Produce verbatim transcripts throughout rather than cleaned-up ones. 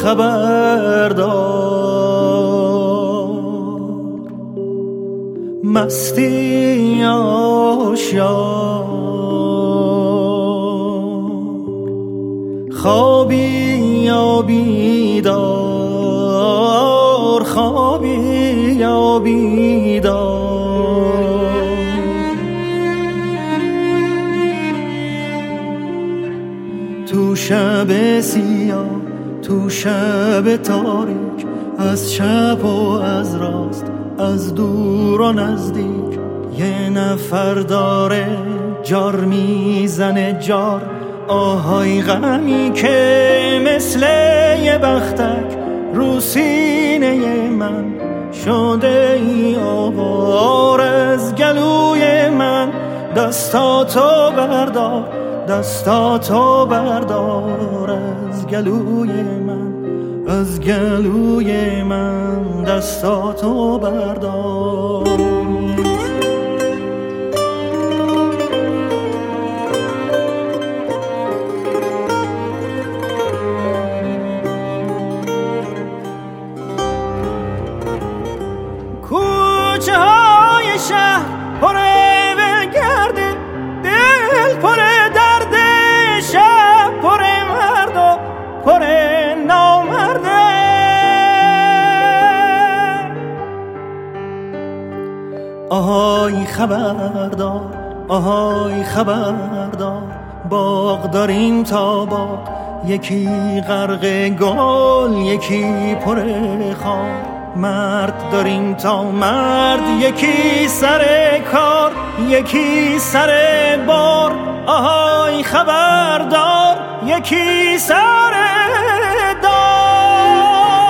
خبردار مستی آشیار خوابی یا بیدار خوابی یا بیدار تو شب سیاه تو شب تاریک از چپ و از راست از دور و نزدیک یه نفر داره جار میزنه جار آهای غمی که مثل یه بختک رو سینه من شده ای آوار از گلوی من دستاتو بردار دستاتو بردار از گلوی من از گلوی من دستاتو بردار کوچه های شهر پره بگرده دل پره درد شب پره مرد و پره نامرده آهای خبردار آهای خبردار باغ داریم تا باغ یکی غرق گل یکی پره خار مرد داریم تا مرد یکی سر کار یکی سر بار آهای خبردار یکی سر دار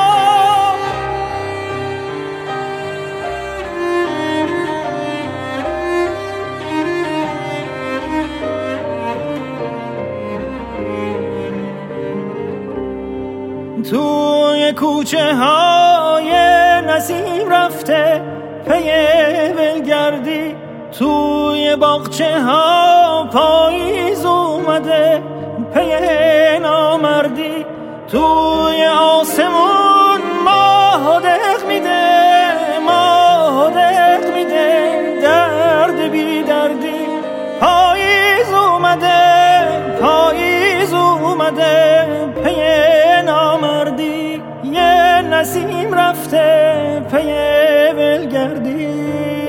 توی کوچه های نسیم رفته پی ولگردی توی باغچه ها پاییز اومده پی نامردی توی آسمون ماه دق میده ماه دق میده درد بی دردی پاییز اومده پاییز اومده پی نامردی یه نسیم رفته پی ولگردی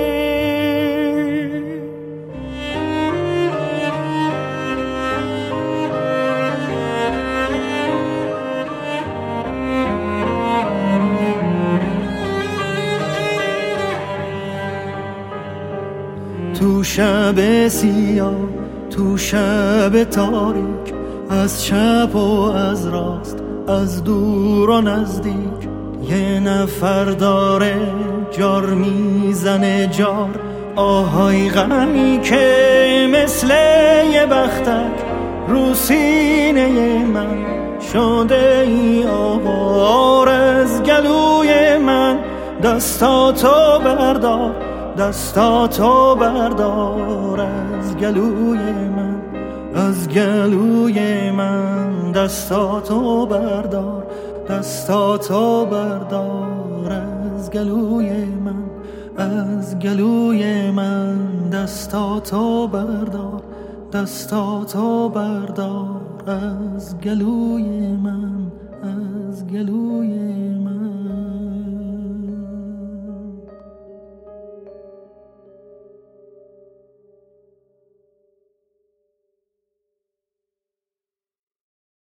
تو شب سیاه تو شب تاریک از چپ و از راست از دور و نزدیک یه نفر داره جار میزنه جار آهای غمی که مثل یه بختک رو سینه من شده ای آوار از گلوی من دستاتو بردار دستاتو بردار از گلوی من از گلوی من دستاتو بردار دستاتو بردار از گلوی من از گلوی من دستاتو بردار دستاتو بردار از گلوی من از گلوی